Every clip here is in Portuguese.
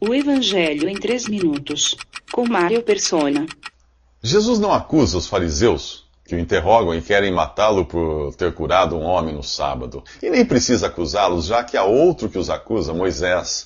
O Evangelho em 3 minutos, com Mário Persona. Jesus não acusa os fariseus, que o interrogam e querem matá-lo por ter curado um homem no sábado. E nem precisa acusá-los, já que há outro que os acusa, Moisés.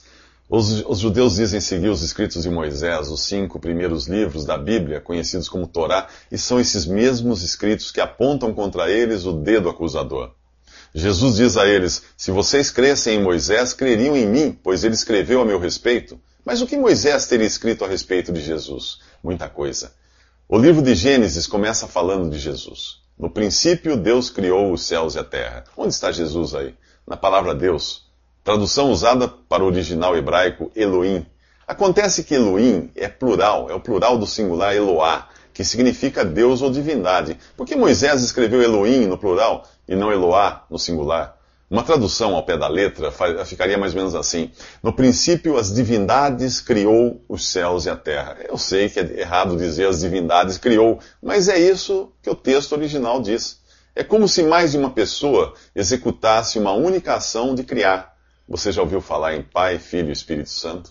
Os judeus dizem seguir os escritos de Moisés, os 5 primeiros livros da Bíblia, conhecidos como Torá, e são esses mesmos escritos que apontam contra eles o dedo acusador. Jesus diz a eles: se vocês crescem em Moisés, creriam em mim, pois ele escreveu a meu respeito. Mas o que Moisés teria escrito a respeito de Jesus? Muita coisa. O livro de Gênesis começa falando de Jesus. No princípio, Deus criou os céus e a terra. Onde está Jesus aí? Na palavra Deus. Tradução usada para o original hebraico, Elohim. Acontece que Elohim é plural, é o plural do singular Eloá, que significa Deus ou divindade. Por que Moisés escreveu Elohim no plural e não Eloá no singular? Uma tradução ao pé da letra ficaria mais ou menos assim: no princípio as divindades criou os céus e a terra. Eu sei que é errado dizer as divindades criou, mas é isso que o texto original diz. É como se mais de uma pessoa executasse uma única ação de criar. Você já ouviu falar em Pai, Filho e Espírito Santo?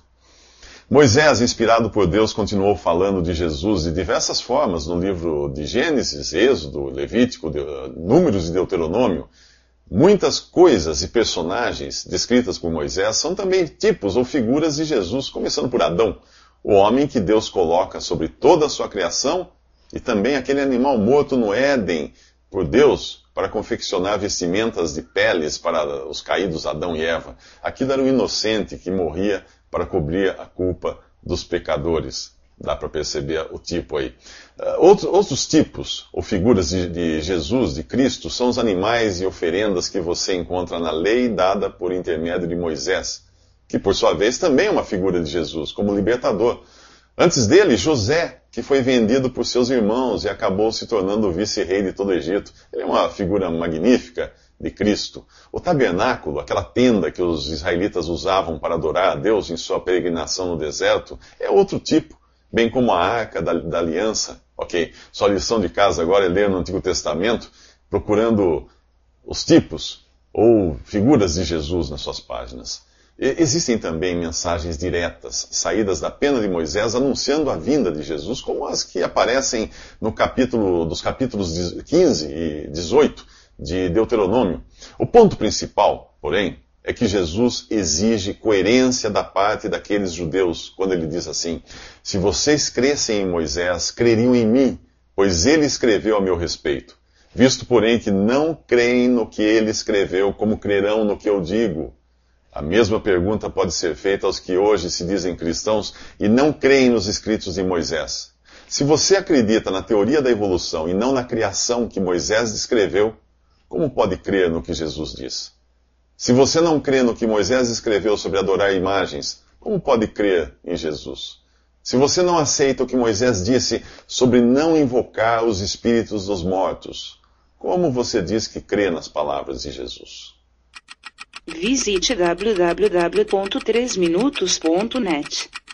Moisés, inspirado por Deus, continuou falando de Jesus de diversas formas no livro de Gênesis, Êxodo, Levítico, Números e Deuteronômio. Muitas coisas e personagens descritas por Moisés são também tipos ou figuras de Jesus, começando por Adão, o homem que Deus coloca sobre toda a sua criação, e também aquele animal morto no Éden por Deus para confeccionar vestimentas de peles para os caídos Adão e Eva. Aquilo era um inocente que morria para cobrir a culpa dos pecadores. Dá para perceber o tipo aí. Outros tipos ou figuras de Jesus, de Cristo, são os animais e oferendas que você encontra na lei dada por intermédio de Moisés, que por sua vez também é uma figura de Jesus, como libertador. Antes dele, José, que foi vendido por seus irmãos e acabou se tornando o vice-rei de todo o Egito. Ele é uma figura magnífica de Cristo. O tabernáculo, aquela tenda que os israelitas usavam para adorar a Deus em sua peregrinação no deserto, é outro tipo, bem como a Arca da Aliança. Ok, sua lição de casa agora é ler no Antigo Testamento, procurando os tipos ou figuras de Jesus nas suas páginas. Existem também mensagens diretas, saídas da pena de Moisés, anunciando a vinda de Jesus, como as que aparecem dos capítulos 15 e 18 de Deuteronômio. O ponto principal, porém, é que Jesus exige coerência da parte daqueles judeus, quando ele diz assim: se vocês crescem em Moisés, creriam em mim, pois ele escreveu a meu respeito. Visto, porém, que não creem no que ele escreveu, como crerão no que eu digo? A mesma pergunta pode ser feita aos que hoje se dizem cristãos e não creem nos escritos de Moisés. Se você acredita na teoria da evolução e não na criação que Moisés descreveu, como pode crer no que Jesus diz? Se você não crê no que Moisés escreveu sobre adorar imagens, como pode crer em Jesus? Se você não aceita o que Moisés disse sobre não invocar os espíritos dos mortos, como você diz que crê nas palavras de Jesus? Visite www.3minutos.net.